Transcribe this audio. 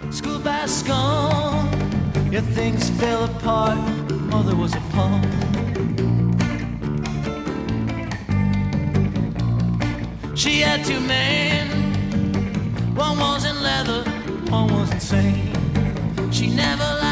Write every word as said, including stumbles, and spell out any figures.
School bus gone, yeah, things fell apart. Mother was a pawn. She had two men, one was in leather, one was insane. She never liked